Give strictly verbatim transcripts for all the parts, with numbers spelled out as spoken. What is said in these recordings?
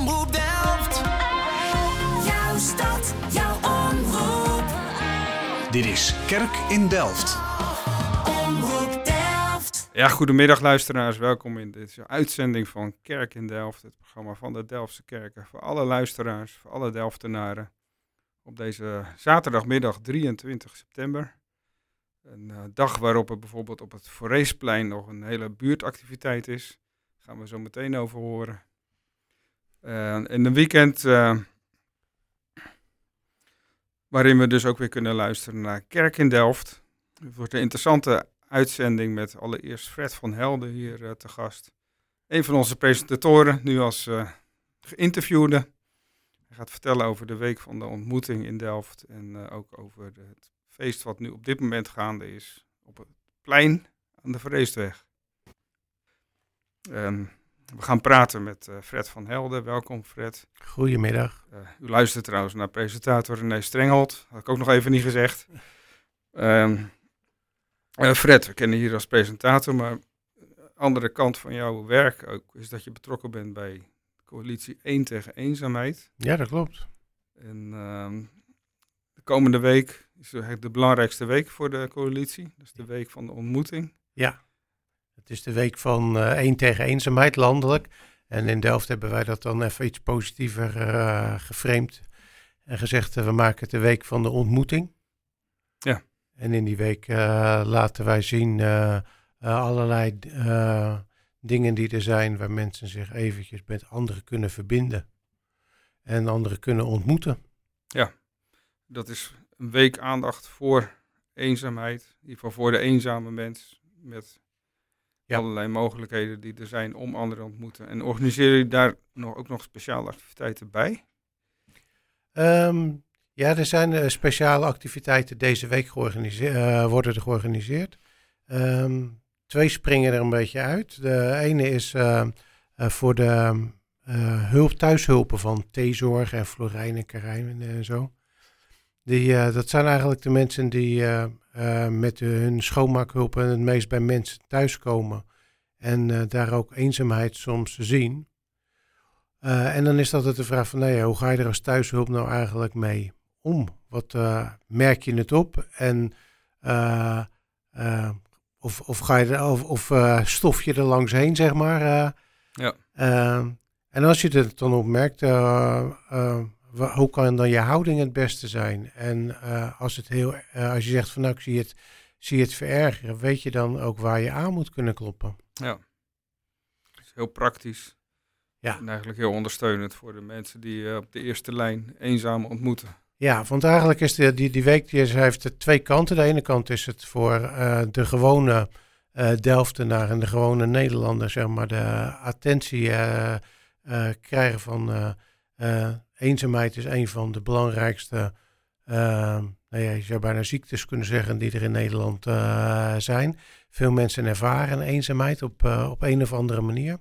Omroep Delft. Jouw stad, jouw omroep. Dit is Kerk in Delft. Omroep Delft. Ja, goedemiddag luisteraars. Welkom in deze uitzending van Kerk in Delft. Het programma van de Delftse Kerken. Voor alle luisteraars, voor alle Delftenaren. Op deze zaterdagmiddag drieëntwintig september. Een uh, dag waarop er bijvoorbeeld op het Foreesplein nog een hele buurtactiviteit is. Daar gaan we zo meteen over horen. Uh, in een weekend uh, waarin we dus ook weer kunnen luisteren naar Kerk in Delft. Het wordt een interessante uitzending met allereerst Fred van Helden hier uh, te gast. Een van onze presentatoren, nu als uh, geïnterviewde. Hij gaat vertellen over de week van de ontmoeting in Delft en uh, ook over het feest wat nu op dit moment gaande is op het plein aan de Vreesdweg. Um, we gaan praten met uh, Fred van Helden. Welkom Fred. Goedemiddag. Uh, u luistert trouwens naar presentator René Strenghold. Had ik ook nog even niet gezegd. Um, uh, Fred, we kennen je hier als presentator, maar de andere kant van jouw werk ook is dat je betrokken bent bij de coalitie één tegen eenzaamheid. Ja, dat klopt. En um, de komende week is eigenlijk de belangrijkste week voor de coalitie. Dat is de week van de ontmoeting. Ja, het is de week van uh, één tegen eenzaamheid landelijk. En in Delft hebben wij dat dan even iets positiever uh, geframed. En gezegd, uh, we maken het de week van de ontmoeting. Ja. En in die week uh, laten wij zien uh, uh, allerlei uh, dingen die er zijn waar mensen zich eventjes met anderen kunnen verbinden. En anderen kunnen ontmoeten. Ja, dat is een week aandacht voor eenzaamheid. In ieder geval voor de eenzame mens. Met ja. allerlei mogelijkheden die er zijn om anderen te ontmoeten. En organiseer je daar nog, ook nog speciale activiteiten bij? Um, ja, er zijn uh, speciale activiteiten deze week georganiseerd, uh, worden er georganiseerd. Um, twee springen er een beetje uit. De ene is uh, uh, voor de uh, hulp, thuishulpen van T-zorg en Florijn en Karijn en zo. Die, uh, dat zijn eigenlijk de mensen die uh, uh, met hun schoonmaakhulpen het meest bij mensen thuiskomen. En uh, daar ook eenzaamheid soms zien. Uh, en dan is dat het de vraag van, nou ja, hoe ga je er als thuishulp nou eigenlijk mee om? Wat uh, merk je het op? En uh, uh, of, of, ga je er, of, of uh, stof je er langs heen, zeg maar. Uh, ja. Uh, en als je het dan opmerkt, uh, uh, hoe kan dan je houding het beste zijn? En uh, als, het heel, uh, als je zegt van nou, ik zie het, zie het verergeren, weet je dan ook waar je aan moet kunnen kloppen? Ja, dat is heel praktisch. Ja. En eigenlijk heel ondersteunend voor de mensen die uh, op de eerste lijn eenzaam ontmoeten. Ja, want eigenlijk is de, die, die week, die heeft twee kanten. De ene kant is het voor uh, de gewone uh, Delftenaar en de gewone Nederlander, zeg maar, de attentie uh, uh, krijgen van uh, uh, eenzaamheid is een van de belangrijkste, uh, nou ja, je zou bijna ziektes kunnen zeggen, die er in Nederland uh, zijn. Veel mensen ervaren eenzaamheid op, uh, op een of andere manier.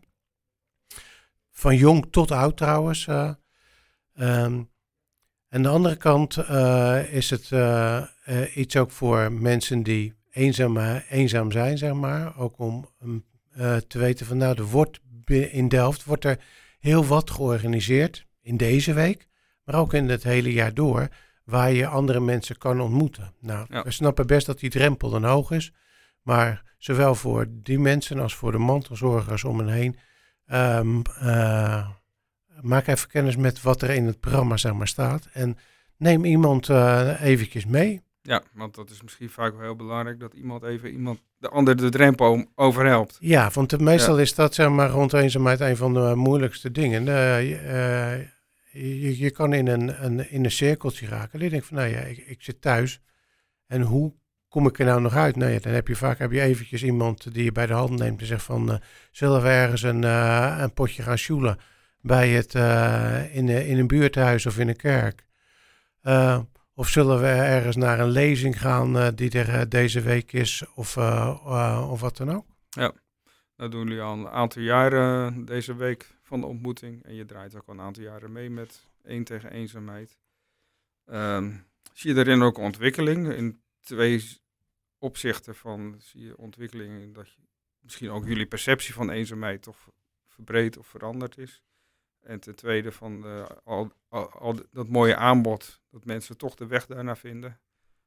Van jong tot oud trouwens. Uh, um, en de andere kant uh, is het uh, uh, iets ook voor mensen die eenzaam, uh, eenzaam zijn, zeg maar. Ook om um, uh, te weten van nou, er wordt in Delft wordt er heel wat georganiseerd in deze week. Maar ook in het hele jaar door, waar je andere mensen kan ontmoeten. Nou, ja. We snappen best dat die drempel dan hoog is. Maar zowel voor die mensen als voor de mantelzorgers om hen heen. Um, uh, maak even kennis met wat er in het programma, zeg maar, staat. En neem iemand uh, eventjes mee. Ja, want dat is misschien vaak wel heel belangrijk. Dat iemand even iemand de ander de drempel overhelpt. Ja, want de, meestal ja. is dat, zeg maar, rond eenzaamheid een van de moeilijkste dingen. Uh, uh, je, je kan in een, een, in een cirkeltje raken. Je denkt van, nou ja, ik, ik zit thuis. En hoe kom ik er nou nog uit? Nou ja, dan heb je vaak heb je eventjes iemand die je bij de hand neemt en zegt van, uh, zullen we ergens een, uh, een potje gaan sjoelen bij het, uh, in, in een buurthuis of in een kerk? Uh, of zullen we ergens naar een lezing gaan uh, die er uh, deze week is of, uh, uh, of wat dan ook? Ja, dat doen jullie al een aantal jaren deze week van de ontmoeting. En je draait ook al een aantal jaren mee met één tegen eenzaamheid. Um, zie je daarin ook ontwikkeling in twee opzichten van, zie je ontwikkeling in dat je misschien ook jullie perceptie van eenzaamheid of verbreed of veranderd is. En ten tweede van uh, al, al, al dat mooie aanbod, dat mensen toch de weg daarna vinden.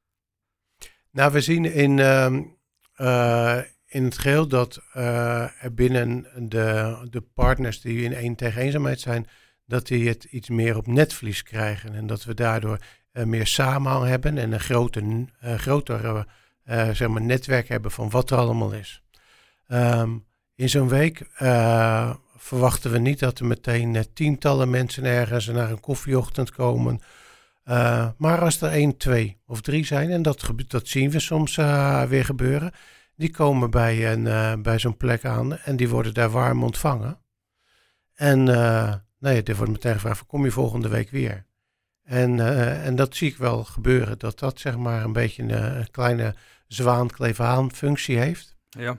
Nou, we zien in, uh, uh, in het geheel dat uh, er binnen de, de partners die in één tegen eenzaamheid zijn, dat die het iets meer op netvlies krijgen. En dat we daardoor uh, meer samenhang hebben en een groter, uh, groter uh, uh, zeg maar netwerk hebben van wat er allemaal is. Um, in zo'n week uh, verwachten we niet dat er meteen uh, tientallen mensen ergens naar een koffieochtend komen. Uh, maar als er één, twee of drie zijn, en dat, gebe- dat zien we soms uh, weer gebeuren, die komen bij, een, uh, bij zo'n plek aan en die worden daar warm ontvangen. En uh, nee, er wordt meteen gevraagd, kom je volgende week weer? En, uh, en dat zie ik wel gebeuren, dat dat zeg maar een beetje een, een kleine zwaankleef-aan functie heeft. Ja.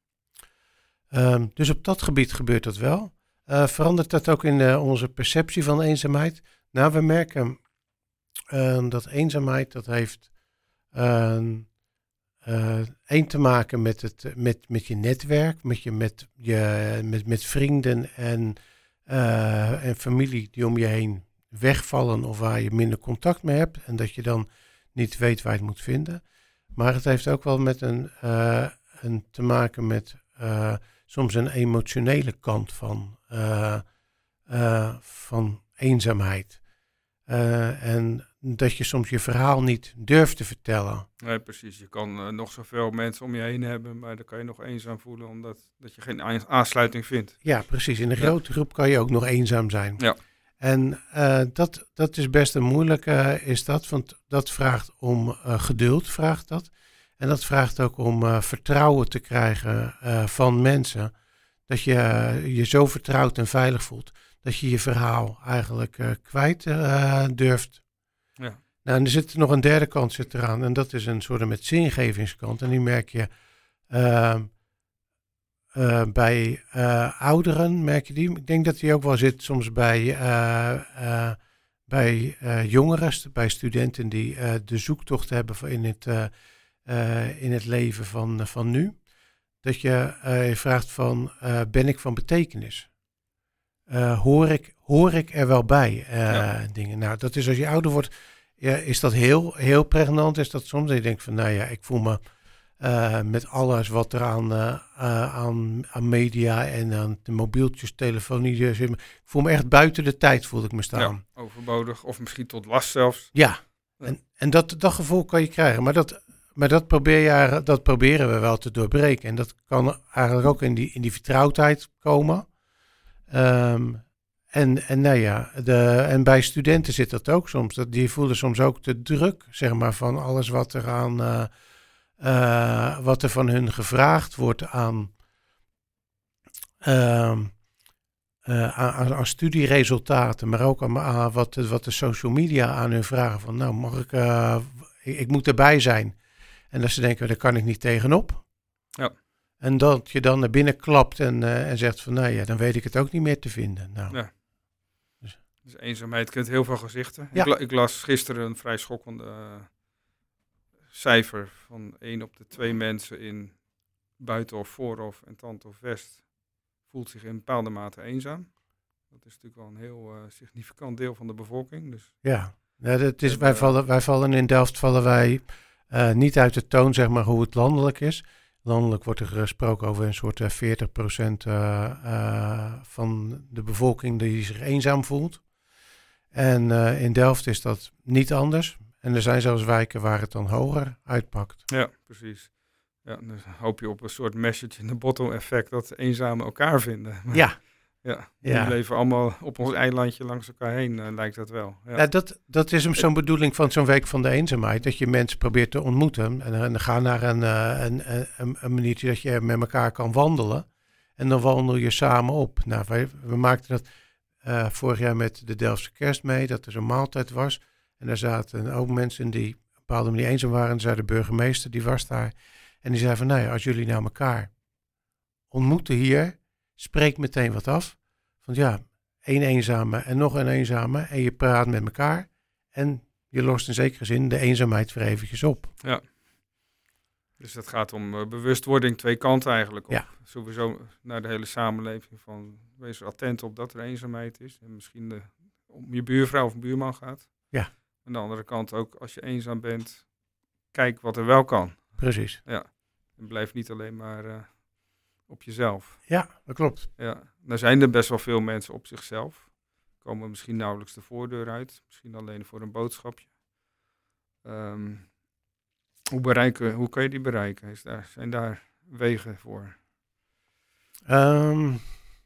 Um, dus op dat gebied gebeurt dat wel. Uh, verandert dat ook in uh, onze perceptie van eenzaamheid? Nou, we merken uh, dat eenzaamheid, dat heeft uh, uh, één te maken met, het, met, met je netwerk, met, je, met, je, met, met vrienden en, uh, en familie die om je heen wegvallen of waar je minder contact mee hebt en dat je dan niet weet waar je het moet vinden. Maar het heeft ook wel met een, uh, een te maken met uh, soms een emotionele kant van, uh, uh, van eenzaamheid. Uh, en dat je soms je verhaal niet durft te vertellen. Nee, precies. Je kan uh, nog zoveel mensen om je heen hebben, maar dan kan je nog eenzaam voelen omdat dat je geen a- aansluiting vindt. Ja, precies. In een Ja. grote groep kan je ook nog eenzaam zijn. Ja. En uh, dat, dat is best een moeilijke, uh, is dat, want dat vraagt om uh, geduld, vraagt dat. En dat vraagt ook om uh, vertrouwen te krijgen uh, van mensen. Dat je uh, je zo vertrouwd en veilig voelt, dat je je verhaal eigenlijk uh, kwijt uh, durft. Ja. Nou, en er zit nog een derde kant zit eraan en dat is een soort met zingevingskant. En die merk je uh, uh, bij uh, ouderen, merk je die. Ik denk dat die ook wel zit soms bij, uh, uh, bij uh, jongeren, bij studenten die uh, de zoektocht hebben voor in het, uh, uh, in het leven van, uh, van nu. Dat je uh, je vraagt van, uh, ben ik van betekenis? Uh, hoor, ik, hoor ik er wel bij uh, ja. dingen? Nou, dat is als je ouder wordt, ja, is dat heel, heel pregnant. Is dat soms dat je denkt van, nou ja, ik voel me uh, met alles wat er aan, uh, uh, aan, aan media en aan de mobieltjes, telefonie, dus ik voel me echt buiten de tijd, voel ik me staan. Ja, overbodig of misschien tot last zelfs. Ja, ja. en, en dat, dat gevoel kan je krijgen, maar dat... Maar dat, probeer je, dat proberen we wel te doorbreken. En dat kan eigenlijk ook in die, in die vertrouwdheid komen. Um, en, en, nou ja, de, en bij studenten zit dat ook soms. Dat, die voelen soms ook de druk, zeg maar, van alles wat er, aan, uh, uh, wat er van hun gevraagd wordt aan, uh, uh, aan, aan studieresultaten. Maar ook aan, aan wat, wat de social media aan hun vragen. Van, nou, mag ik, uh, ik, ik moet erbij zijn. En dat ze denken, daar kan ik niet tegenop. Ja. En dat je dan naar binnen klapt en, uh, en zegt van, nou ja, dan weet ik het ook niet meer te vinden. Nou. Ja. Dus. dus eenzaamheid kent heel veel gezichten. Ja. Ik, la- ik las gisteren een vrij schokkende uh, cijfer van één op de twee mensen in Buitenhof, Voorhof en Tandhof West voelt zich in bepaalde mate eenzaam. Dat is natuurlijk wel een heel uh, significant deel van de bevolking. Dus. Ja, ja dat is, wij, vallen, wij vallen in Delft vallen wij... Uh, niet uit de toon, zeg maar, hoe het landelijk is. Landelijk wordt er gesproken over een soort uh, veertig procent uh, uh, van de bevolking die zich eenzaam voelt. En uh, in Delft is dat niet anders. En er zijn zelfs wijken waar het dan hoger uitpakt. Ja, precies. Ja, dan hoop je op een soort message in the bottle effect dat eenzamen elkaar vinden. Maar, ja. Ja, ja. we leven allemaal op ons eilandje langs elkaar heen, uh, lijkt dat wel. Ja. Nou, dat, dat is hem zo'n bedoeling van zo'n week van de eenzaamheid. Dat je mensen probeert te ontmoeten. En, en ga naar een, uh, een, een, een maniertje dat je met elkaar kan wandelen. En dan wandel je samen op. Nou, wij, we maakten dat uh, vorig jaar met de Delftse Kerst mee. Dat er zo'n maaltijd was. En daar zaten ook mensen die op een bepaalde manier eenzaam waren. En zei de burgemeester, die was daar. En die zei van, nou ja, als jullie nou elkaar ontmoeten hier... Spreek meteen wat af. Want ja, één eenzame en nog een eenzame. En je praat met elkaar. En je lost in zekere zin de eenzaamheid weer eventjes op. Ja. Dus dat gaat om uh, bewustwording, twee kanten eigenlijk. Op, Ja. Sowieso naar de hele samenleving van wees er attent op dat er eenzaamheid is. En misschien de, om je buurvrouw of buurman gaat. Ja. Aan de andere kant ook, als je eenzaam bent, kijk wat er wel kan. Precies. Ja. En blijf niet alleen maar uh, op jezelf. Ja, dat klopt. Ja. Nou zijn er best wel veel mensen op zichzelf. Komen misschien nauwelijks de voordeur uit. Misschien alleen voor een boodschapje. Um, hoe, bereiken, hoe kan je die bereiken? Is daar, zijn daar wegen voor? Um,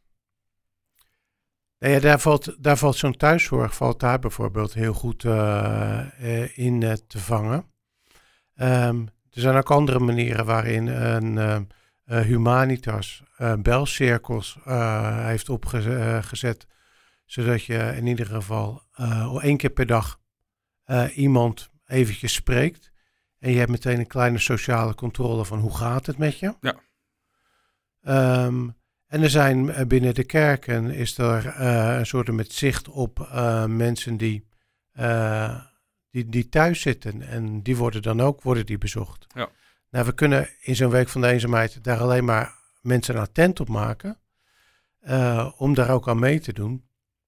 nou ja, daar valt, daar valt zo'n thuiszorg valt daar bijvoorbeeld heel goed uh, uh, in uh, te vangen. Um, er zijn ook andere manieren waarin een uh, uh, Humanitas uh, belcirkels uh, heeft opgezet, uh, zodat je in ieder geval uh, één keer per dag uh, iemand eventjes spreekt. En je hebt meteen een kleine sociale controle van hoe gaat het met je. Ja. Um, en er zijn uh, binnen de kerken is er uh, een soort met zicht op uh, mensen die, uh, die, die thuis zitten. En die worden dan ook worden die bezocht. Ja. Nou, we kunnen in zo'n week van de eenzaamheid daar alleen maar mensen attent op maken. Uh, om daar ook aan mee te doen.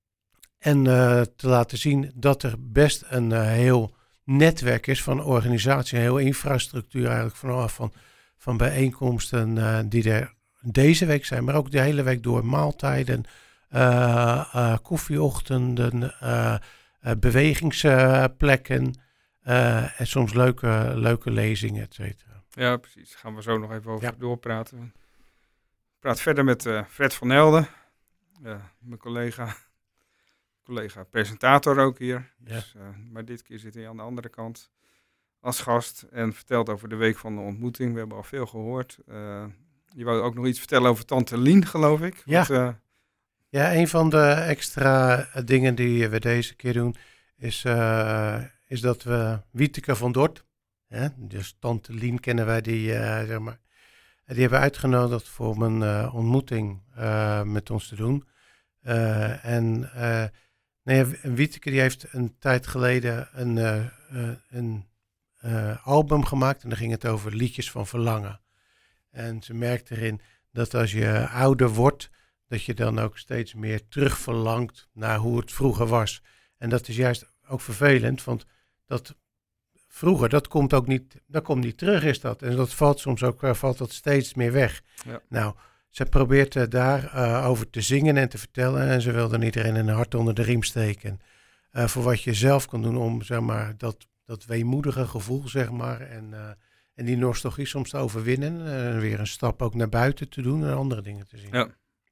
En uh, te laten zien dat er best een uh, heel netwerk is van organisatie, een heel infrastructuur eigenlijk vanaf van, van bijeenkomsten uh, die er deze week zijn, maar ook de hele week door maaltijden, uh, uh, koffieochtenden, uh, uh, bewegingsplekken uh, en soms leuke, leuke lezingen, et cetera. Ja, precies. Daar gaan we zo nog even over Ja. doorpraten. Ik praat verder met uh, Fred van Helden, uh, mijn collega, collega presentator ook hier. Ja. Dus, uh, maar dit keer zit hij aan de andere kant als gast en vertelt over de week van de ontmoeting. We hebben al veel gehoord. Uh, je wou ook nog iets vertellen over Tante Lien, geloof ik. Ja. Want, uh, Ja, een van de extra dingen die we deze keer doen is, uh, is dat we Wieteke van Dort, hè, dus Tante Lien kennen wij die, uh, zeg maar, die hebben uitgenodigd voor een uh, ontmoeting uh, met ons te doen. Uh, en uh, nee, Wieteke die heeft een tijd geleden een, uh, uh, een uh, album gemaakt en daar ging het over liedjes van verlangen. En ze merkt erin dat als je ouder wordt, dat je dan ook steeds meer terugverlangt naar hoe het vroeger was. En dat is juist ook vervelend, want dat vroeger, dat komt ook niet, dat komt niet terug is dat. En dat valt soms ook, uh, valt dat steeds meer weg. Ja. Nou, ze probeert uh, daar uh, over te zingen en te vertellen en ze wil dan iedereen een hart onder de riem steken. Uh, voor wat je zelf kan doen om, zeg maar, dat, dat weemoedige gevoel, zeg maar, en, uh, en die nostalgie soms te overwinnen. En uh, weer een stap ook naar buiten te doen en andere dingen te zien. ja.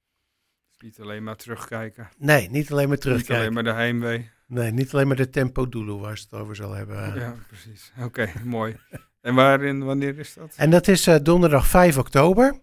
Niet alleen maar terugkijken. Nee, niet alleen maar Niet terugkijken. alleen maar de heimwee. Nee, niet alleen maar de tempo doelo waar ze het over zal hebben. Ja, precies. Oké, okay, mooi. En waarin, wanneer is dat? En dat is uh, donderdag vijf oktober.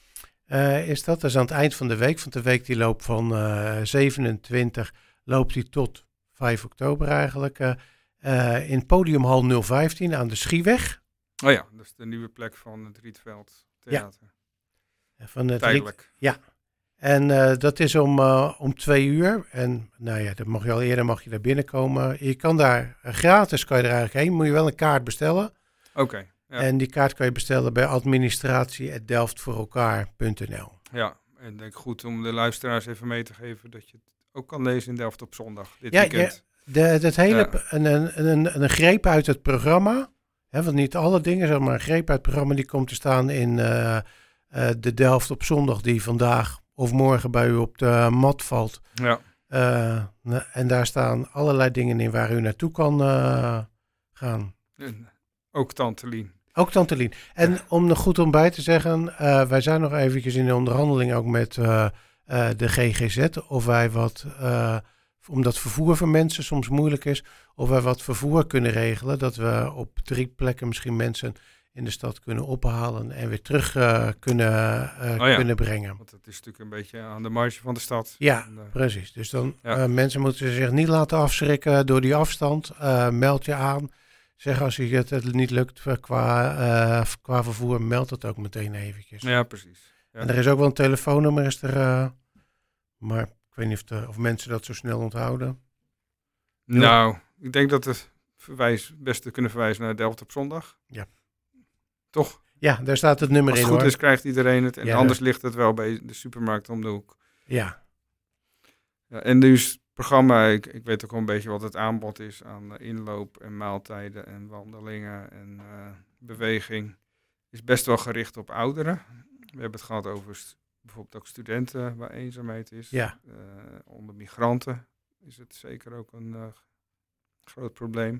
Uh, is dat? Dat is aan het eind van de week. Want de week die loopt van uh, zevenentwintig loopt die tot vijf oktober eigenlijk. Uh, uh, in Podiumhal nul vijftien aan de Schieweg. Oh ja, dat is de nieuwe plek van het Rietveld Theater. Ja. Van het Tijdelijk. Riet, ja. En uh, dat is om, uh, om twee uur. En nou ja, dat mag je al eerder mag je daar binnenkomen. Je kan daar uh, gratis, kan je er eigenlijk heen. Moet je wel een kaart bestellen. Oké. Okay, ja. En die kaart kan je bestellen bij administratie apenstaartje delftvoorelkaar punt n l. Ja, en ik denk goed om de luisteraars even mee te geven dat je het ook kan lezen in Delft op zondag. Dit Ja, weekend. ja de, dat hele, Ja. een, een, een, een greep uit het programma. Hè, want niet alle dingen, zeg maar een greep uit het programma. Die komt te staan in uh, uh, de Delft op zondag die vandaag of morgen bij u op de mat valt. Ja. Uh, en daar staan allerlei dingen in waar u naartoe kan uh, gaan. En ook Tante Lien. Ook Tante Lien. En Ja. om er goed om bij te zeggen, uh, wij zijn nog eventjes in de onderhandeling ook met uh, uh, de G G Z. Of wij wat, uh, omdat vervoer voor mensen soms moeilijk is, of wij wat vervoer kunnen regelen. Dat we op drie plekken misschien mensen in de stad kunnen ophalen en weer terug uh, kunnen, uh, Oh ja. kunnen brengen. Want het is natuurlijk een beetje aan de marge van de stad. Ja, En, uh, precies. Dus dan Ja. uh, mensen moeten zich niet laten afschrikken door die afstand. Uh, meld je aan. Zeg als je het, het niet lukt qua, uh, qua vervoer, meld het ook meteen eventjes. ja, precies. Ja. En er is ook wel een telefoonnummer, is er, uh, maar ik weet niet of, de, of mensen dat zo snel onthouden. Nou, ik denk dat het verwijs, beste kunnen verwijzen naar Delft op zondag. Ja. Toch? Ja, daar staat het nummer Als het in goed hoor. is, krijgt iedereen het. En Ja, anders ligt het wel bij de supermarkt om de hoek. Ja, Ja, en dus het programma, ik, ik weet ook wel een beetje wat het aanbod is aan eh, inloop en maaltijden en wandelingen en eh, beweging. Is best wel gericht op ouderen. We hebben het gehad over st- bijvoorbeeld ook studenten waar eenzaamheid is. ja. Eh, onder migranten is het zeker ook een eh, groot probleem.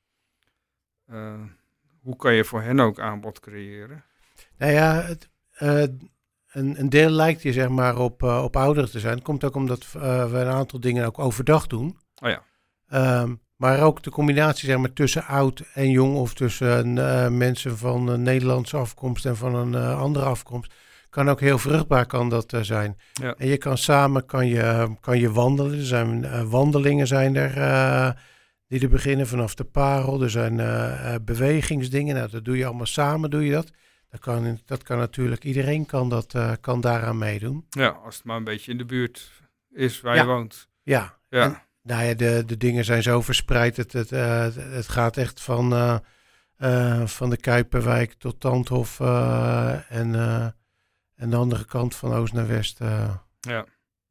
Eh, hoe kan je voor hen ook aanbod creëren? Nou ja, het, eh, een, een deel lijkt hier zeg maar op, eh, op ouderen te zijn. Dat komt ook omdat eh, we een aantal dingen ook overdag doen. Oh ja. Ehm, maar ook de combinatie zeg maar, tussen oud en jong of tussen eh, mensen van een Nederlandse afkomst en van een eh, andere afkomst kan ook heel vruchtbaar kan dat, eh, zijn. Ja. En je kan samen kan je, kan je wandelen. Er zijn eh, wandelingen zijn er eh, die er beginnen vanaf de parel. Er zijn eh, eh, bewegingsdingen. Nou, dat doe je allemaal samen, doe je dat. Dat kan, dat kan natuurlijk, iedereen kan, dat, eh, kan daaraan meedoen. Ja, als het maar een beetje in de buurt is waar Ja. je woont. Ja, Ja. En, nou ja, de, de dingen zijn zo verspreid. Het, het, eh, het gaat echt van, eh, eh, van de Kuiperwijk tot Tandhof eh, en, eh, en de andere kant van oost naar west. eh. Ja.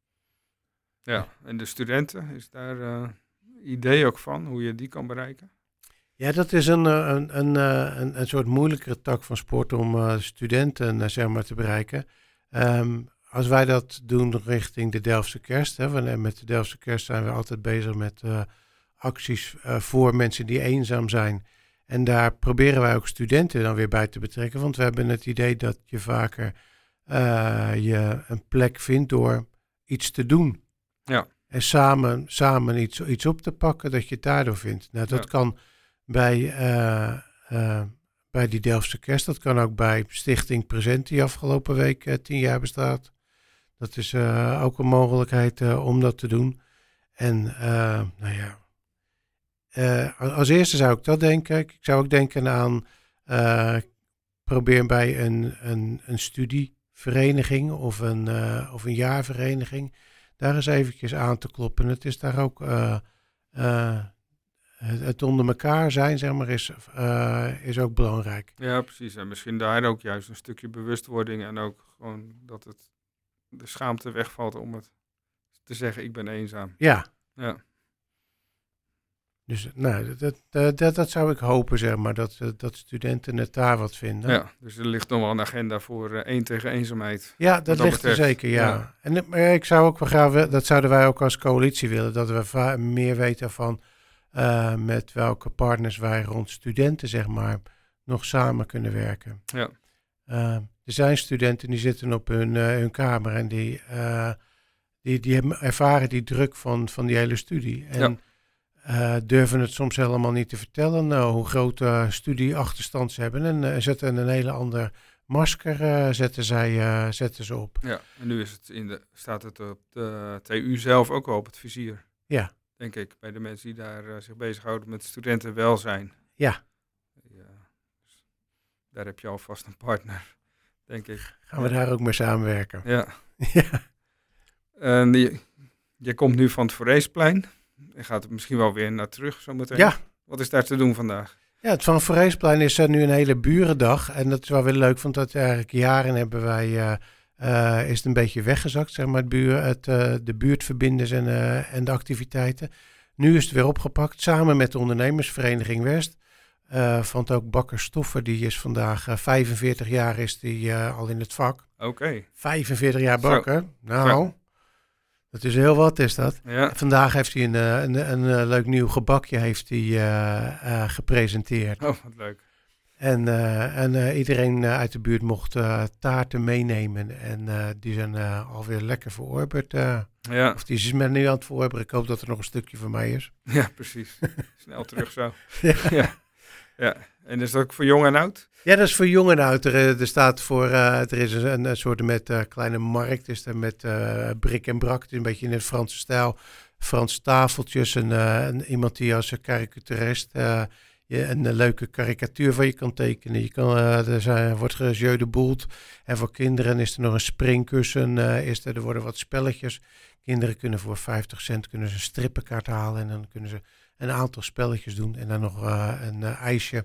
Ja, en de studenten, is daar eh idee ook van hoe je die kan bereiken? Ja, dat is een, eh, een, een, eh, een, een soort moeilijkere tak van sport om eh, studenten eh, zeg maar, te bereiken. Ehm, als wij dat doen richting de Delftse Kerst, hè, wanneer met de Delftse Kerst zijn we altijd bezig met eh, acties eh, voor mensen die eenzaam zijn. En daar proberen wij ook studenten dan weer bij te betrekken, want we hebben het idee dat je vaker eh, je een plek vindt door iets te doen. Ja. En samen, samen iets, iets op te pakken dat je het daardoor vindt. Nou, dat Ja. kan bij, eh, eh, bij die Delftse Kerst. Dat kan ook bij Stichting Present die afgelopen week eh, tien jaar bestaat. Dat is eh, ook een mogelijkheid eh, om dat te doen. En eh, nou ja, eh, als, als eerste zou ik dat denken. Ik zou ook denken aan eh, probeer bij een, een, een studievereniging of een, uh, of een jaarvereniging daar eens eventjes aan te kloppen. Het is daar ook uh, uh, het, het onder elkaar zijn, zeg maar, is, uh, is ook belangrijk. Ja, precies. En misschien daar ook juist een stukje bewustwording en ook gewoon dat het de schaamte wegvalt om het te zeggen, ik ben eenzaam. Ja. Ja. Dus nou, dat, dat, dat, dat zou ik hopen, zeg maar, dat, dat studenten het daar wat vinden. Ja, dus er ligt nog wel een agenda voor uh, één tegen eenzaamheid. Ja, dat, dat ligt betreft. er zeker, ja. Ja. En maar ik zou ook wel graag, wi- dat zouden wij ook als coalitie willen, dat we va- meer weten van uh, met welke partners wij rond studenten, zeg maar, nog samen kunnen werken. Ja. Uh, er zijn studenten die zitten op hun, uh, hun kamer en die, uh, die, die hebben, ervaren die druk van, van die hele studie. En Ja. Uh, durven het soms helemaal niet te vertellen nou, hoe grote uh, studieachterstand ze hebben. En uh, zetten een hele ander masker uh, zetten zij, uh, zetten ze op. Ja, en nu is het in de, staat het op de T U zelf ook wel op het vizier. Ja. Denk ik, bij de mensen die daar uh, zich bezighouden met studentenwelzijn. Ja. Ja. Dus daar heb je alvast een partner, denk ik. Gaan we ja. daar ook mee samenwerken. Ja. Ja. En je, je komt nu van het Foreesplein. En gaat er misschien wel weer naar terug zometeen. Ja. Wat is daar te doen vandaag? Ja, het Van Foreesplein is uh, nu een hele burendag. En dat is wel weer leuk, want dat eigenlijk jaren hebben wij, uh, uh, is het een beetje weggezakt, zeg maar, het buur, het, uh, de buurtverbinders en, uh, en de activiteiten. Nu is het weer opgepakt, samen met de ondernemersvereniging West. Uh, want ook Bakker Stoffer, die is vandaag uh, vijfenveertig jaar is die, uh, al in het vak. Oké. Okay. vijfenveertig jaar bakker. Zo. Nou, Zo. dat is heel wat, is dat. Ja. Vandaag heeft hij een, een, een, een leuk nieuw gebakje heeft hij, uh, uh, gepresenteerd. Oh, wat leuk. En, uh, en uh, iedereen uh, uit de buurt mocht uh, taarten meenemen. En uh, die zijn uh, alweer lekker verorberd. Uh, Ja. of die is men nu aan het verorberen. Ik hoop dat er nog een stukje van mij is. Ja, precies. Snel terug zo. Ja. Ja. Ja. En is dat ook voor jong en oud? Ja, dat is voor jong en oud. Er, er staat voor, uh, er is een, een soort met uh, kleine markt, is er met uh, brik en brak, het is een beetje in de Franse stijl, Frans tafeltjes, en uh, een, iemand die als karikaturist uh, je een, een leuke karikatuur van je kan tekenen. Je kan, uh, er zijn, wordt gejeu de boelt en voor kinderen is er nog een springkussen, uh, is er, er worden wat spelletjes. Kinderen kunnen voor vijftig cent kunnen ze een strippenkaart halen en dan kunnen ze een aantal spelletjes doen en dan nog uh, een uh, ijsje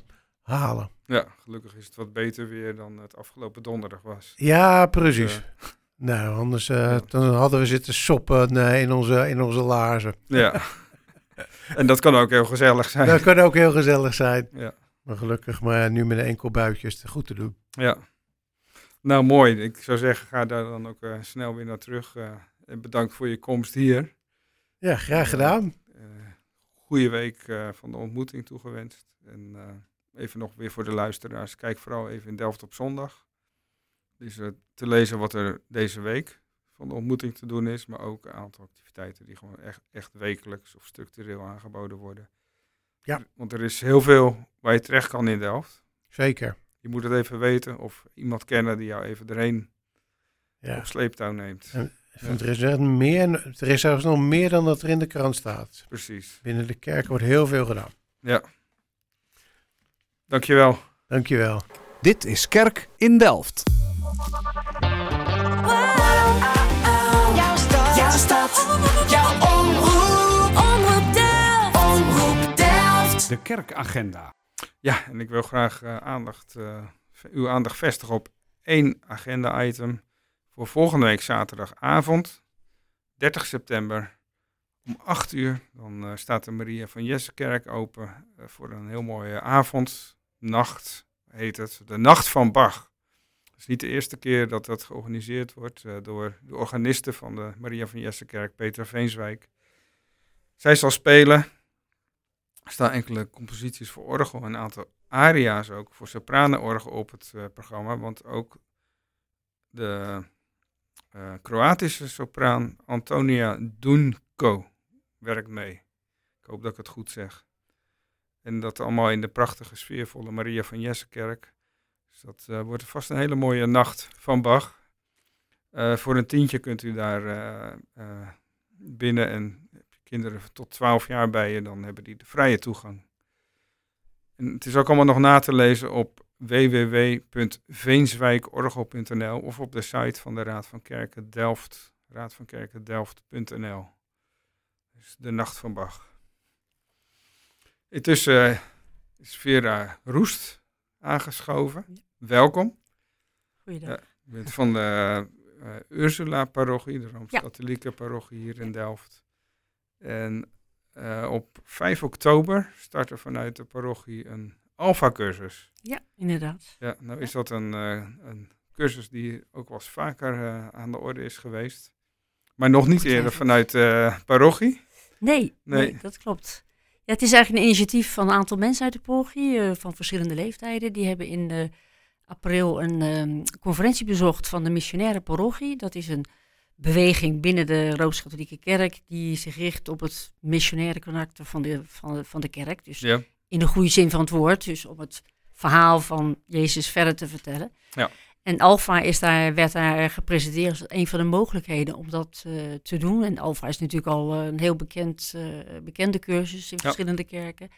halen. Ja, gelukkig is het wat beter weer dan het afgelopen donderdag was. Ja, precies. Uh, nou, anders uh, ja. dan hadden we zitten soppen uh, in, onze, in onze laarzen. Ja, en dat kan ook heel gezellig zijn. Dat kan ook heel gezellig zijn. Ja. Maar gelukkig, maar nu met een enkel buitje is het goed te doen. Ja. Nou, mooi. Ik zou zeggen, ga daar dan ook uh, snel weer naar terug. Uh, en bedankt voor je komst hier. Ja, graag gedaan. Uh, uh, goeie week uh, van de ontmoeting toegewenst. En uh, even nog weer voor de luisteraars. Kijk vooral even in Delft op zondag. Dus uh, te lezen wat er deze week van de ontmoeting te doen is. Maar ook een aantal activiteiten die gewoon echt, echt wekelijks of structureel aangeboden worden. Ja. Want er is heel veel waar je terecht kan in Delft. Zeker. Je moet het even weten of iemand kennen die jou even erheen ja. op sleeptouw neemt. En, ja. Er is echt meer, er is zelfs nog meer dan dat er in de krant staat. Precies. Binnen de kerk wordt heel veel gedaan. Ja. Dankjewel. Dankjewel. Dit is Kerk in Delft. Jouw stad, jouw stad, jouw omroep, omroep Delft, omroep Delft. De kerkagenda. Ja, en ik wil graag uh, aandacht, uh, uw aandacht vestigen op één agenda-item voor volgende week zaterdagavond, dertig september, om acht uur. Dan uh, staat de Maria van Jessekerk open uh, voor een heel mooie avond, nacht heet het, de Nacht van Bach. Het is niet de eerste keer dat dat georganiseerd wordt uh, door de organiste van de Maria van Jessekerk, Petra Veenswijk. Zij zal spelen. Er staan enkele composities voor orgel en een aantal aria's ook voor sopranenorgel op het uh, programma. Want ook de uh, Kroatische sopraan Antonia Dunko werkt mee. Ik hoop dat ik het goed zeg. En dat allemaal in de prachtige, sfeervolle Maria van Jessekerk. Dus dat uh, wordt vast een hele mooie nacht van Bach. Uh, voor een tientje kunt u daar uh, uh, binnen en heb je kinderen tot twaalf jaar bij je, dan hebben die de vrije toegang. En het is ook allemaal nog na te lezen op w w w punt veenswijkorgel punt n l of op de site van de Raad van Kerken Delft, raad van kerken delft punt n l. Dus de Nacht van Bach. Intussen uh, is Vera Roest aangeschoven. Ja. Welkom. Goeiedag. Ja, je bent van de uh, Ursula-parochie, de Rooms-Katholieke parochie hier in Delft. En uh, op vijf oktober start er vanuit de parochie een Alpha-cursus. Ja, inderdaad. Ja, nou is dat een, uh, een cursus die ook wel eens vaker uh, aan de orde is geweest. Maar nog niet eerder vanuit de uh, parochie. Nee, nee. nee, dat klopt. Ja, het is eigenlijk een initiatief van een aantal mensen uit de parochie, uh, van verschillende leeftijden. Die hebben in uh, april een um, conferentie bezocht van de missionaire parochie. Dat is een beweging binnen de Rooms-Katholieke Kerk die zich richt op het missionaire karakter van de, van de, van de kerk. Dus ja. In de goede zin van het woord, dus om het verhaal van Jezus verder te vertellen. Ja. En Alpha is daar, werd daar gepresenteerd als een van de mogelijkheden om dat uh, te doen. En Alpha is natuurlijk al uh, een heel bekend, uh, bekende cursus in ja. verschillende kerken.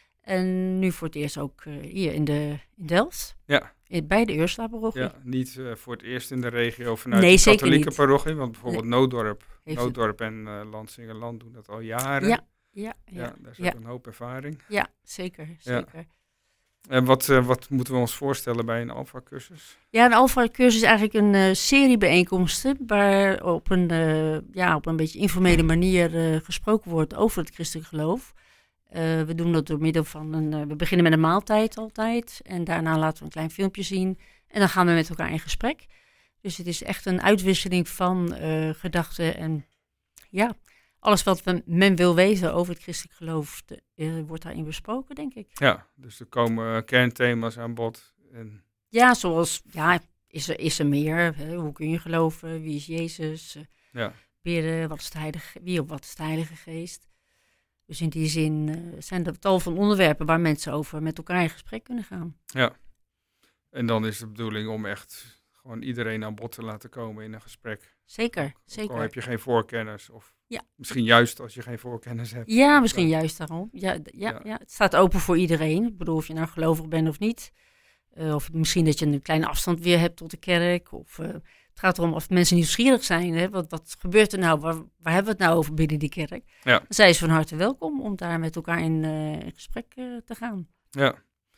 En nu voor het eerst ook uh, hier in, de, in Delft. Ja. In, bij de Ursula-parochie. Ja, niet uh, voor het eerst in de regio vanuit nee, de katholieke niet. parochie. Want bijvoorbeeld nee. Nooddorp, Heeft Nooddorp en uh, Lansingerland doen dat al jaren. Ja, ja, ja. ja daar is ja. ook een hoop ervaring. Ja, zeker. zeker. Ja. En wat, uh, wat moeten we ons voorstellen bij een Alpha-cursus? Ja, een Alpha-cursus is eigenlijk een uh, serie bijeenkomsten waar op een, uh, ja, op een beetje informele manier uh, gesproken wordt over het christelijk geloof. Uh, we doen dat door middel van een, uh, we beginnen met een maaltijd altijd en daarna laten we een klein filmpje zien en dan gaan we met elkaar in gesprek. Dus het is echt een uitwisseling van uh, gedachten en ja, alles wat we, men wil weten over het christelijk geloof de, uh, wordt daarin besproken, denk ik. Ja, dus er komen uh, kernthema's aan bod. En... Ja, zoals, ja, is er, is er meer? Hè? Hoe kun je geloven? Wie is Jezus? Uh, ja. Bidden, wat is de heilige, wie of wat is de Heilige Geest? Dus in die zin uh, zijn er tal van onderwerpen waar mensen over met elkaar in gesprek kunnen gaan. Ja, en dan is de bedoeling om echt gewoon iedereen aan bod te laten komen in een gesprek. Zeker, ook, zeker. Ook al heb je geen voorkennis of ja. misschien juist als je geen voorkennis hebt. Ja, misschien ja. juist daarom. Ja, d- ja, ja. Ja, het staat open voor iedereen. Ik bedoel, of je nou gelovig bent of niet. Uh, of misschien dat je een kleine afstand weer hebt tot de kerk. Of uh, het gaat erom of mensen nieuwsgierig zijn. Hè? Wat, wat gebeurt er nou? Waar, waar hebben we het nou over binnen die kerk? Ja. Dan zijn ze van harte welkom om daar met elkaar in, uh, in gesprek uh, te gaan. Ja.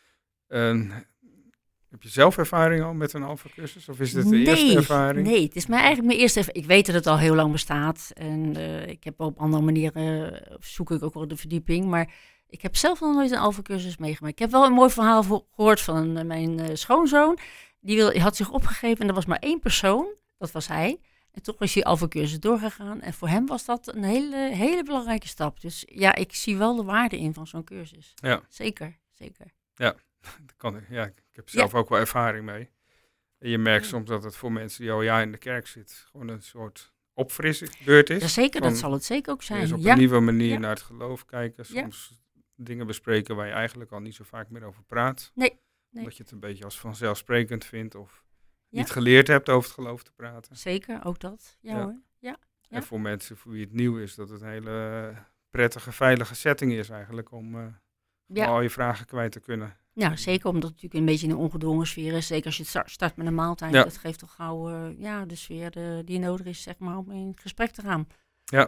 Uh, heb je zelf ervaring al met een Alpha-cursus? Of is dit de nee, eerste ervaring? Nee, het is mij eigenlijk mijn eerste ervaring. Ik weet dat het al heel lang bestaat. En uh, ik heb op andere manieren, uh, zoek ik ook wel de verdieping. Maar ik heb zelf nog nooit een Alpha-cursus meegemaakt. Ik heb wel een mooi verhaal voor, gehoord van uh, mijn uh, schoonzoon. Die, wil, die had zich opgegeven en er was maar één persoon. Dat was hij. En toch is die Alpha-cursus doorgegaan. En voor hem was dat een hele, hele belangrijke stap. Dus ja, ik zie wel de waarde in van zo'n cursus. Ja. Zeker, zeker. Ja, dat kan ik. Ja, ik heb zelf ja. ook wel ervaring mee. En je merkt ja. soms dat het voor mensen die al jaar in de kerk zitten, gewoon een soort opfrisbeurt is. Jazeker, van, dat zal het zeker ook zijn. Dus op ja. een nieuwe manier ja. naar het geloof kijken. Soms ja. dingen bespreken waar je eigenlijk al niet zo vaak meer over praat. Nee. nee. Omdat je het een beetje als vanzelfsprekend vindt of ja. niet geleerd hebt over het geloof te praten. Zeker, ook dat. Ja, ja. hoor. Ja. En voor mensen voor wie het nieuw is, dat het een hele prettige, veilige setting is eigenlijk om uh, ja. al je vragen kwijt te kunnen. Ja, zeker omdat het natuurlijk een beetje een ongedwongen sfeer is. Zeker als je het start met een maaltijd. Ja. Dat geeft toch gauw uh, ja, de sfeer uh, die nodig is, zeg maar, om in gesprek te gaan. Ja.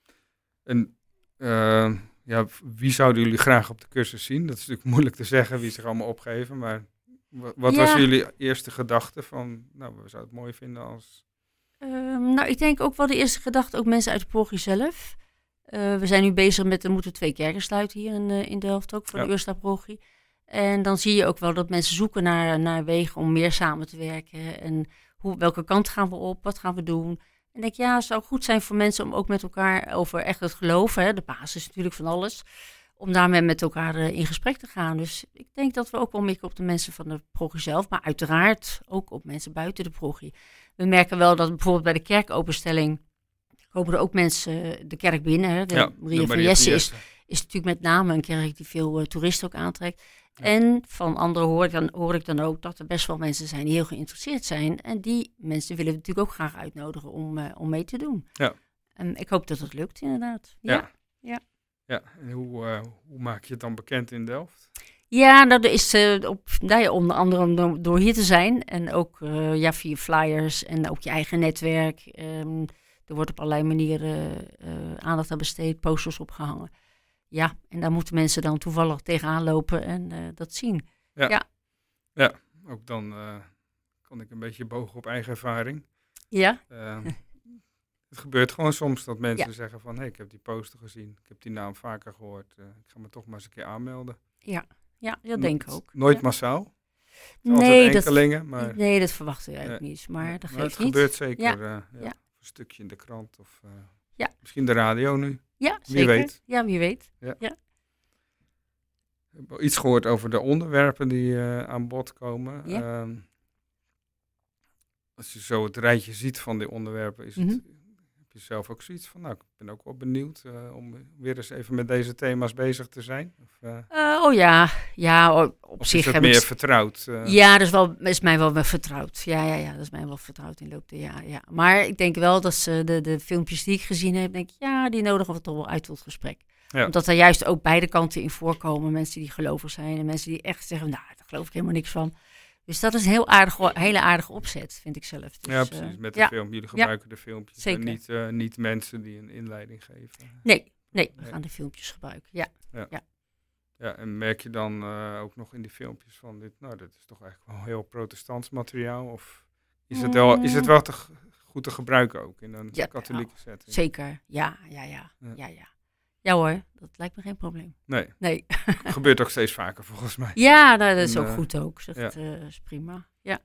En uh, ja, wie zouden jullie graag op de cursus zien? Dat is natuurlijk moeilijk te zeggen wie zich allemaal opgeven. Maar w- wat ja. was jullie eerste gedachte van, nou, we zouden het mooi vinden als... Um, nou, ik denk ook wel de eerste gedachte, ook mensen uit de parochie zelf. Uh, we zijn nu bezig met, er moeten twee kerken sluiten hier in, uh, in Delft ook, voor ja. de Eurostar-parochie. En dan zie je ook wel dat mensen zoeken naar, naar wegen om meer samen te werken. En hoe, welke kant gaan we op, wat gaan we doen? En ik denk, ja, het zou goed zijn voor mensen om ook met elkaar over echt het geloof, hè, de basis natuurlijk van alles, om daarmee met elkaar uh, in gesprek te gaan. Dus ik denk dat we ook wel mikken op de mensen van de parochie zelf, maar uiteraard ook op mensen buiten de parochie. We merken wel dat bijvoorbeeld bij de kerkopenstelling komen er ook mensen de kerk binnen. Hè. De ja, Maria van Jesse is, is natuurlijk met name een kerk die veel uh, toeristen ook aantrekt. Ja. En van anderen hoor ik, dan, hoor ik dan ook dat er best wel mensen zijn die heel geïnteresseerd zijn. En die mensen willen we natuurlijk ook graag uitnodigen om, uh, om mee te doen. Ja. En ik hoop dat het lukt inderdaad. Ja. Ja. ja. ja. En hoe, uh, hoe maak je het dan bekend in Delft? Ja, dat is uh, op, nou ja, onder andere door, door hier te zijn. En ook uh, ja, via flyers en ook je eigen netwerk. Um, er wordt op allerlei manieren uh, aandacht aan besteed, posters opgehangen. Ja, en daar moeten mensen dan toevallig tegenaan lopen en uh, dat zien. Ja, ja. ja ook dan uh, kan ik een beetje bogen op eigen ervaring. Ja. Uh, het gebeurt gewoon soms dat mensen ja. zeggen van, hé, hey, ik heb die poster gezien, ik heb die naam vaker gehoord. Uh, ik ga me toch maar eens een keer aanmelden. Ja, ja dat denk ik ook. Nooit ja. massaal. Nee, enkelingen, dat, maar, nee, dat verwachten we eigenlijk uh, niet. Maar dat maar geeft het niet. gebeurt zeker. Ja. Uh, ja, ja. Een stukje in de krant of uh, ja. misschien de radio nu. Ja, wie zeker. weet. Ja, wie weet. Ja. Ja. Ik heb iets gehoord over de onderwerpen die uh, aan bod komen. Ja. Uh, als je zo het rijtje ziet van die onderwerpen, is mm-hmm. het, heb je zelf ook zoiets van, nou, ik ben ook wel benieuwd uh, om weer eens even met deze thema's bezig te zijn. Of, uh, uh, oh ja, ja op of zich is het heb meer ik... vertrouwd? Uh, ja, dat is, wel, is mij wel vertrouwd. Ja, ja, ja, dat is mij wel vertrouwd in de loop der jaren. Ja. Maar ik denk wel dat ze de, de filmpjes die ik gezien heb, denk ik, ja, die nodigen we toch wel uit tot gesprek. Ja. Omdat er juist ook beide kanten in voorkomen. Mensen die gelovig zijn en mensen die echt zeggen, nou, daar geloof ik helemaal niks van. Dus dat is een heel aardig, hele aardige opzet, vind ik zelf. Dus, ja, precies. Met de uh, film. Jullie gebruiken ja. de filmpjes. Zeker. En niet, uh, niet mensen die een inleiding geven. Nee, nee, we nee. gaan de filmpjes gebruiken. Ja. Ja. Ja. Ja, en merk je dan uh, ook nog in die filmpjes van dit, nou, dit is toch eigenlijk wel heel protestants materiaal? Of is het wel, is het wel te, goed te gebruiken ook in een ja, katholieke nou, setting? Zeker, ja, ja, ja, ja, ja, ja. Ja hoor, dat lijkt me geen probleem. Nee. Nee. Gebeurt ook steeds vaker volgens mij. Ja, nou, dat is en, ook uh, goed ook. Zeg, ja. Het uh, is prima. Ja.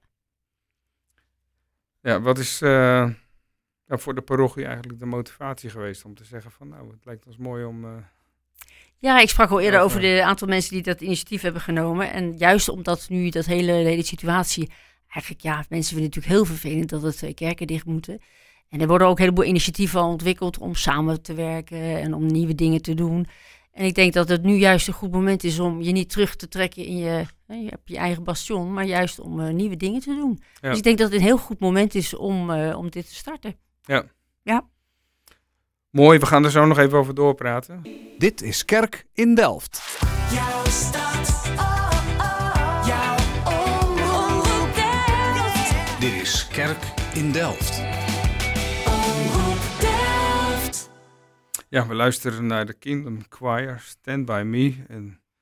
Ja, wat is uh, nou, voor de parochie eigenlijk de motivatie geweest om te zeggen van, nou, het lijkt ons mooi om... Uh, Ja, ik sprak al eerder over de aantal mensen die dat initiatief hebben genomen. En juist omdat nu dat hele, de hele situatie... Eigenlijk, ja, mensen vinden het natuurlijk heel vervelend dat er twee kerken dicht moeten. En er worden ook een heleboel initiatieven ontwikkeld om samen te werken en om nieuwe dingen te doen. En ik denk dat het nu juist een goed moment is om je niet terug te trekken in je, je, hebt je eigen bastion, maar juist om uh, nieuwe dingen te doen. Ja. Dus ik denk dat het een heel goed moment is om, uh, om dit te starten. Ja. Ja. Mooi, we gaan er zo nog even over doorpraten. Dit is Kerk in Delft. Jouw stad, oh, oh. Jouw omroep Delft. Dit is Kerk in Delft. Omroep Delft. Ja, we luisteren naar de Kingdom Choir, Stand By Me. En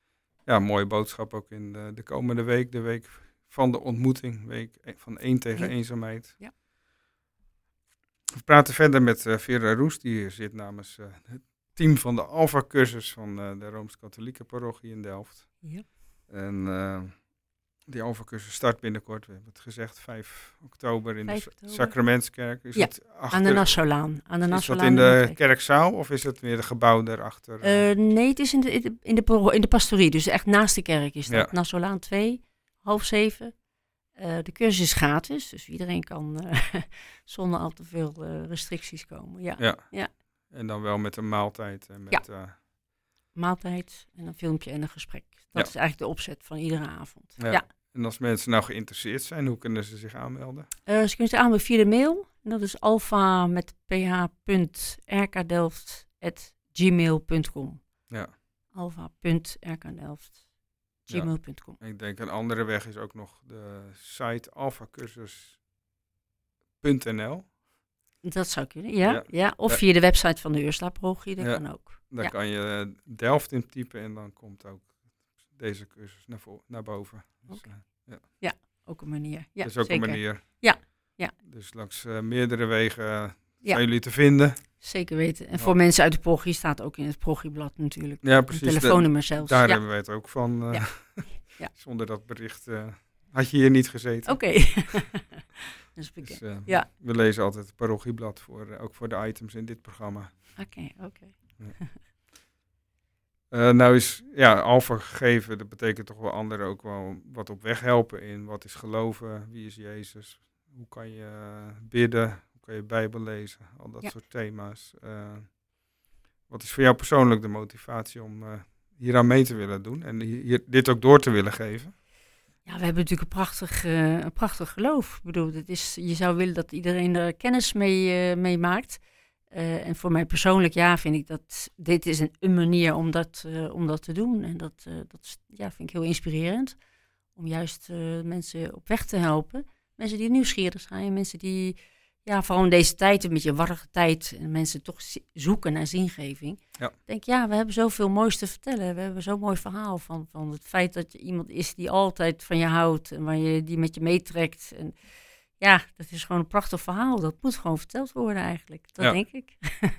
ja, een mooie boodschap ook in de, de komende week. De week van de ontmoeting. Week e- van één tegen Ja. eenzaamheid. Ja. We praten verder met eh, Vera Roes. Die hier zit namens eh, het team van de Alpha-cursus van eh, de Rooms-Katholieke parochie in Delft. Ja. En eh, die Alpha-cursus start binnenkort. We hebben het gezegd, vijf oktober in vijf de oktober. Sa- Sacramentskerk. Is Ja, het achter, Aan de Nassaulaan. Aan de Is dat Nassaulaan in in de Utrecht. kerkzaal of is het weer het gebouw daarachter? Eh, nee, het is in de, in de, in de, paro- in de pastorie, dus echt naast de kerk is dat. Ja. Nassaulaan twee, half zeven. Eh, de cursus is gratis, dus iedereen kan eh, zonder al te veel eh, restricties komen. Ja. Ja. Ja. En dan wel met een maaltijd en met eh, Maaltijd en een filmpje en een gesprek. Dat Ja. is eigenlijk de opzet van iedere avond. Ja. Ja. En als mensen nou geïnteresseerd zijn, hoe kunnen ze zich aanmelden? Eh, ze kunnen het aanmelden via de mail. En dat is alpha met ph.rkdelft at gmail punt com. Ja. alpha.rkdelft Ja. gmail punt com. Ik denk een andere weg is ook nog de site alphacursus punt n l. Dat zou kunnen, ja. Ja. ja. Of Ja. via de website van de Ursula-parochie, dat Ja. kan ook. Daar Ja. kan je eh, Delft in typen en dan komt ook deze cursus naar, vo- naar boven. Dus, Oké. eh, Ook een manier. Ja, dat is ook zeker. een manier. Ja, ja. Dus langs eh, meerdere wegen eh, Ja. zijn jullie te vinden. Zeker weten. En Ja. voor mensen uit de parochie staat ook in het parochieblad natuurlijk. Ja, Een precies. telefoonnummer zelfs. Daar ja. hebben wij het ook van. eh, Ja. Ja. Zonder dat bericht eh, had je hier niet gezeten. Oké. Dat is bekend. Dus, eh, Ja. We lezen altijd het parochieblad, voor, eh, ook voor de items in dit programma. Oké, oké. Eh, nou is, ja, alfa geven, dat betekent toch wel anderen ook wel wat op weg helpen in. Wat is geloven? Wie is Jezus? Hoe kan je eh, bidden? Hoe kan je Bijbel lezen? Al dat Ja. soort thema's. Eh, wat is voor jou persoonlijk de motivatie om eh hier aan mee te willen doen? En hier, dit ook door te willen geven? Ja, we hebben natuurlijk een prachtig, eh, een prachtig geloof. Ik bedoel, het is, je zou willen dat iedereen er kennis mee, eh, mee maakt. Eh, en voor mij persoonlijk, ja, vind ik dat dit is een, een manier om dat, eh, om dat te doen. En dat, eh, dat is- ja, vind ik heel inspirerend. Om juist eh, mensen op weg te helpen. Mensen die nieuwsgierig zijn. Mensen die, ja, vooral in deze tijd, een beetje warrige tijd. En mensen toch zi- zoeken naar zingeving. Ja. Ik denk, ja, we hebben zoveel moois te vertellen. We hebben zo'n mooi verhaal van, van het feit dat je iemand is die altijd van je houdt. En waar je die met je meetrekt. En ja, dat is gewoon een prachtig verhaal. Dat moet gewoon verteld worden eigenlijk. Dat Ja. denk ik.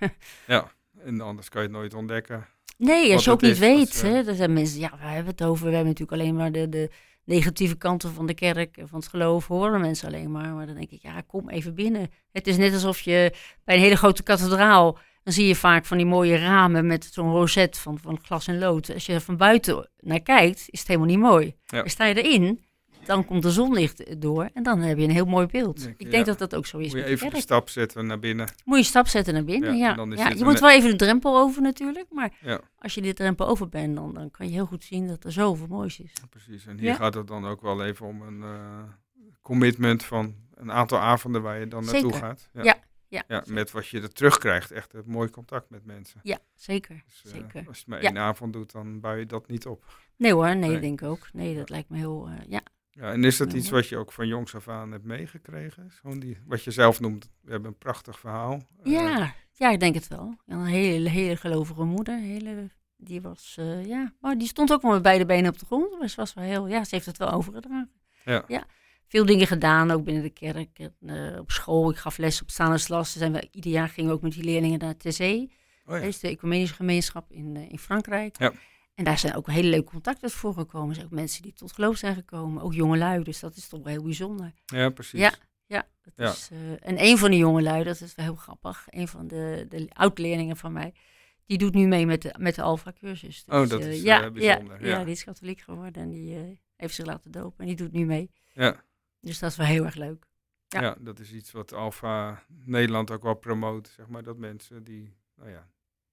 Ja, en anders kan je het nooit ontdekken. Nee, Wat als je ook het niet is, dat weet. is, Hè, eh, er zijn mensen, ja, waar hebben we het over? We hebben natuurlijk alleen maar de, de negatieve kanten van de kerk, van het geloof, horen mensen alleen maar. Maar dan denk ik, ja, kom even binnen. Het is net alsof je bij een hele grote kathedraal, dan zie je vaak van die mooie ramen met zo'n roset van, van glas en lood. Als je er van buiten naar kijkt, is het helemaal niet mooi. Ja. Maar sta je erin, dan komt de zonlicht door en dan heb je een heel mooi beeld. Denk je, Ik denk ja. dat dat ook zo is Moet je met de even de kerk. stap zetten naar binnen. Moet je een stap zetten naar binnen, Ja, ja. en dan is ja dit je een- moet wel even de drempel over natuurlijk, maar Ja, als je de drempel over bent, dan, dan kan je heel goed zien dat er zoveel moois is. precies. En hier Ja. gaat het dan ook wel even om een eh, commitment van een aantal avonden waar je dan naartoe Zeker. gaat. Ja, ja, Ja, zeker. met wat je er terugkrijgt. Echt een mooi contact met mensen. Ja, zeker. Dus, eh, zeker. als je het maar Ja. één avond doet, dan bouw je dat niet op. Nee hoor, nee, Nee. ik denk ook. Nee, dat lijkt me heel, eh, ja. Ja, en is dat Ja, iets mooi. wat je ook van jongs af aan hebt meegekregen? Gewoon die, wat je zelf noemt, we hebben een prachtig verhaal. Eh, Ja, ja, ik denk het wel. Ja, een hele, hele gelovige moeder, hele, die was, eh, ja, maar die stond ook wel met beide benen op de grond. Maar ze was wel heel, ja, ze heeft het wel overgedragen. Ja. Ja. Veel dingen gedaan, ook binnen de kerk, en, eh, op school. Ik gaf les op Stanislas. Zijn we, ieder jaar gingen we ook met die leerlingen naar T C. Oh Dat ja. is de ecumenische gemeenschap in, eh, in Frankrijk. Ja. En daar zijn ook hele leuke contacten voorgekomen. Er zijn ook mensen die tot geloof zijn gekomen. Ook jongelui, dus dat is toch wel heel bijzonder. Ja, precies. Ja, ja, dat Ja. Is, eh, en een van de jongelui, dat is wel heel grappig. Een van de, de oud-leerlingen van mij, die doet nu mee met de, met de Alpha-cursus. Oh, dat eh, is, ja, eh, bijzonder, Ja, ja. ja, die is katholiek geworden en die eh, heeft zich laten dopen. En die doet nu mee. Ja. Dus dat is wel heel erg leuk. Ja. Ja. dat is iets wat Alpha Nederland ook wel promoot. Zeg maar, dat mensen die, nou ja,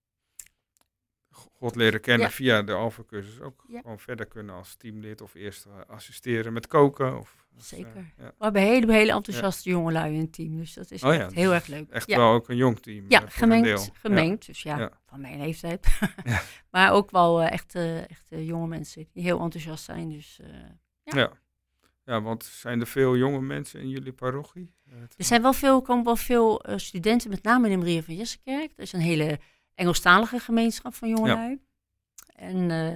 God leren kennen Ja. via de Alpha-cursus ook Ja. gewoon verder kunnen als teamlid of eerst eh, assisteren met koken. Of, als, eh, Zeker. ja. We hebben hele, hele enthousiaste jongelui in het team. Dus dat is Oh ja, echt dus heel erg leuk. Echt ja. wel ook een jong team. Ja, eh, voor een deel. gemengd, gemengd. Dus ja, Ja. van mijn leeftijd. Ja. Maar ook wel eh, echt, eh, echt eh, jonge mensen die heel enthousiast zijn. Dus eh, Ja. Ja. Ja, want zijn er veel jonge mensen in jullie parochie? Eh, het- er zijn wel veel, komen wel veel eh, studenten, met name in de Maria van Jessekerk. Dat is een hele Engelstalige gemeenschap van jongelui. En eh,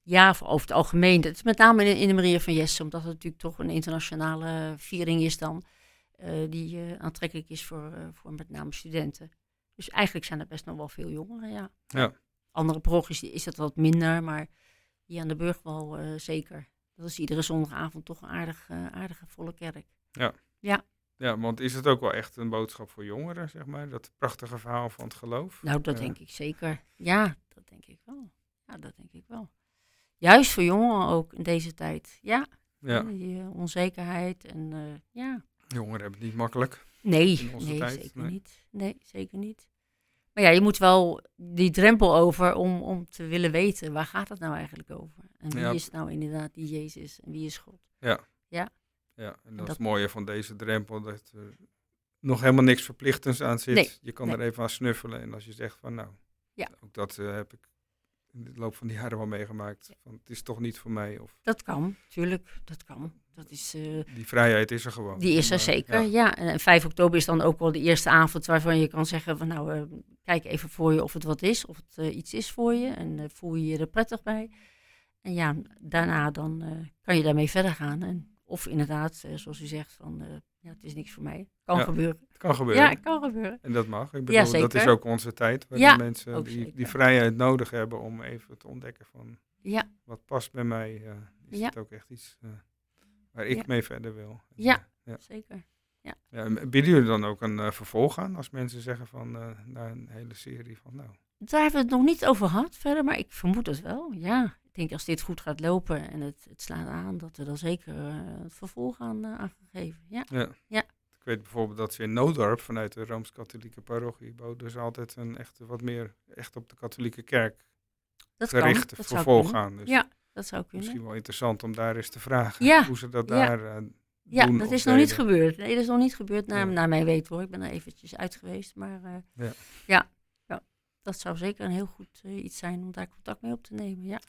ja, voor over het algemeen. Het is met name in, in de Maria van Jessen, omdat het natuurlijk toch een internationale viering is dan. Uh, die uh, aantrekkelijk is voor, uh, voor met name studenten. Dus eigenlijk zijn er best nog wel veel jongeren, ja. Ja. Andere parochies is dat wat minder, maar hier aan de Burgwal uh, zeker. Dat is iedere zondagavond toch een aardig, uh, aardige volle kerk. Ja. Ja. Ja, want is het ook wel echt een boodschap voor jongeren, zeg maar? Dat prachtige verhaal van het geloof? Nou, dat Uh, denk ik zeker. Ja, dat denk ik wel. Ja, dat denk ik wel. Juist voor jongeren ook in deze tijd. Ja, Ja. die uh, onzekerheid en uh, ja. Jongeren hebben het niet makkelijk. Nee, in onze nee tijd, zeker nee. niet. Nee, zeker niet. Maar ja, je moet wel die drempel over om, om te willen weten, waar gaat het nou eigenlijk over? En wie Ja. is nou inderdaad die Jezus en wie is God? Ja. Ja. Ja, en dat, dat- is het mooie van deze drempel, dat er nog helemaal niks verplichtends aan zit. Nee, Je kan nee. er even aan snuffelen en als je zegt van nou, Ja. ook dat uh, heb ik in de loop van die jaren wel meegemaakt. Van, het is toch niet voor mij. Of Dat kan, tuurlijk, dat kan. Dat is, uh, die vrijheid is er gewoon. die is er Maar, zeker, ja. ja. En vijf oktober is dan ook wel de eerste avond waarvan je kan zeggen van nou, uh, kijk even voor je of het wat is, of het uh, iets is voor je. En uh, voel je je er prettig bij. En ja, daarna dan uh, kan je daarmee verder gaan. En of inderdaad, uh, zoals u zegt, van uh, ja, het is niks voor mij. Kan Ja. gebeuren. Het kan gebeuren. Ja, het kan gebeuren. En dat mag. Ik Ja, bedoel, dat is zeker. ook onze tijd. Waarin Ja, mensen ook die, zeker. die vrijheid nodig hebben om even te ontdekken van Ja, wat past bij mij. Uh, is Ja. het ook echt iets uh, waar ik Ja. mee verder wil. Ja. Ja. zeker. Ja, en bieden jullie dan ook een uh, vervolg aan als mensen zeggen van uh, na een hele serie van nou. Daar hebben we het nog niet over gehad verder, maar ik vermoed het wel. Ja, ik denk als dit goed gaat lopen en het, het slaat aan, dat we dan zeker uh, het vervolg aan, uh, aan gaan geven. Ja. Ja. Ja. Ik weet bijvoorbeeld dat ze in Noodorp vanuit de Rooms-Katholieke parochie boden ze altijd een echt wat meer echt op de katholieke kerk Dat kan. gericht Dat zou vervolg kunnen. aan. Dus Ja, dat zou kunnen. misschien wel interessant om daar eens te vragen Ja. hoe ze dat Ja. daar uh, Ja, doen dat of is nog niet deden. gebeurd. Nee, dat is nog niet gebeurd naar, Ja. naar mijn weten hoor. Ik ben er eventjes uit geweest. Maar uh, Ja. Ja, ja, dat zou zeker een heel goed uh, iets zijn om daar contact mee op te nemen. Ja,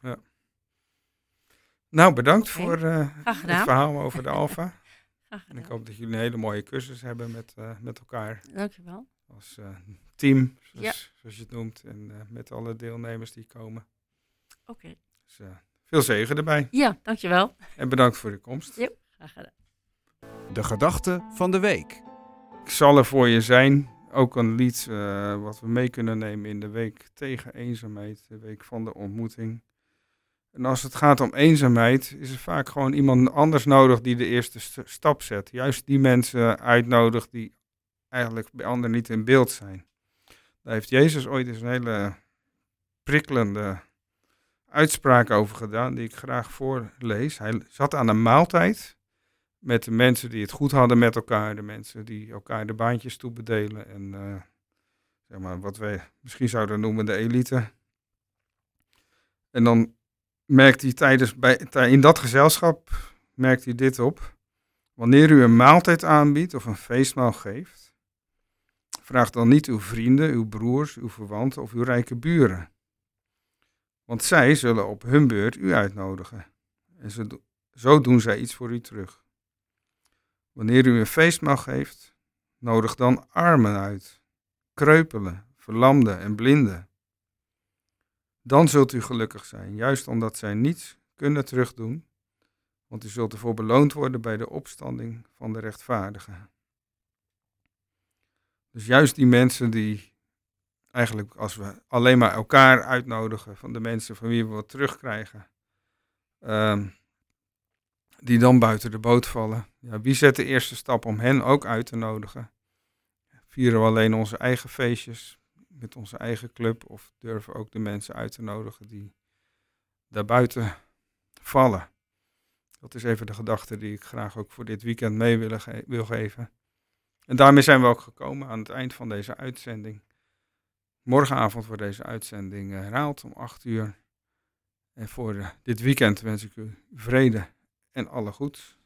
Nou, bedankt Oké. voor uh, graag het gedaan. verhaal over de Alpha. Graag En ik gedaan. hoop dat jullie een hele mooie cursus hebben met, uh, met elkaar Dankjewel. als uh, team, zoals, Ja. zoals je het noemt. En uh, met alle deelnemers die komen. Oké. Dus uh, veel zegen erbij. Ja, dankjewel. En bedankt voor je komst. Ja. Graag gedaan. De gedachte van de week. Ik zal er voor je zijn. Ook een lied uh, wat we mee kunnen nemen in de week tegen eenzaamheid. De week van de ontmoeting. En als het gaat om eenzaamheid, is er vaak gewoon iemand anders nodig die de eerste st- stap zet. Juist die mensen uitnodigt die eigenlijk bij anderen niet in beeld zijn. Daar heeft Jezus ooit eens een hele prikkelende uitspraak over gedaan, die ik graag voorlees. Hij zat aan een maaltijd met de mensen die het goed hadden met elkaar, de mensen die elkaar de baantjes toebedelen en uh, zeg maar wat wij misschien zouden noemen de elite. En dan merkt hij tijdens bij, tij- in dat gezelschap merkt hij dit op. Wanneer u een maaltijd aanbiedt of een feestmaal geeft, vraag dan niet uw vrienden, uw broers, uw verwanten of uw rijke buren. Want zij zullen op hun beurt u uitnodigen. En zo, do- zo doen zij iets voor u terug. Wanneer u een feestmaal geeft, nodig dan armen uit, kreupelen, verlamden en blinden. Dan zult u gelukkig zijn, juist omdat zij niets kunnen terugdoen, want u zult ervoor beloond worden bij de opstanding van de rechtvaardigen. Dus juist die mensen die eigenlijk, als we alleen maar elkaar uitnodigen van de mensen van wie we wat terugkrijgen, um, die dan buiten de boot vallen. Ja, wie zet de eerste stap om hen ook uit te nodigen? Vieren we alleen onze eigen feestjes met onze eigen club of durven we ook de mensen uit te nodigen die daarbuiten vallen? Dat is even de gedachte die ik graag ook voor dit weekend mee wil, ge- wil geven. En daarmee zijn we ook gekomen aan het eind van deze uitzending. Morgenavond wordt deze uitzending herhaald om acht uur. En voor uh, dit weekend wens ik u vrede en alle goeds.